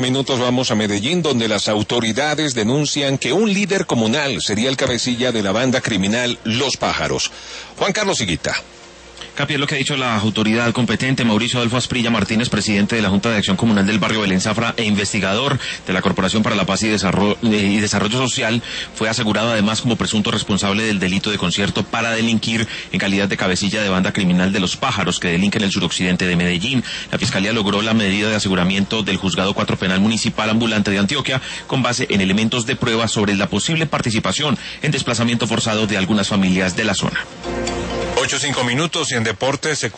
Minutos vamos a Medellín, donde las autoridades denuncian que un líder comunal sería el cabecilla de la banda criminal Los Pájaros. Juan Carlos Higuita. Capi, es lo que ha dicho la autoridad competente. Mauricio Adolfo Asprilla Martínez, presidente de la Junta de Acción Comunal del barrio Belén Zafra e investigador de la Corporación para la Paz y Desarrollo Social, fue asegurado además como presunto responsable del delito de concierto para delinquir en calidad de cabecilla de banda criminal de Los Pájaros, que delinque en el suroccidente de Medellín. La Fiscalía logró la medida de aseguramiento del Juzgado 4 Penal Municipal Ambulante de Antioquia con base en elementos de prueba sobre la posible participación en desplazamiento forzado de algunas familias de la zona. 8:05 y en deportes.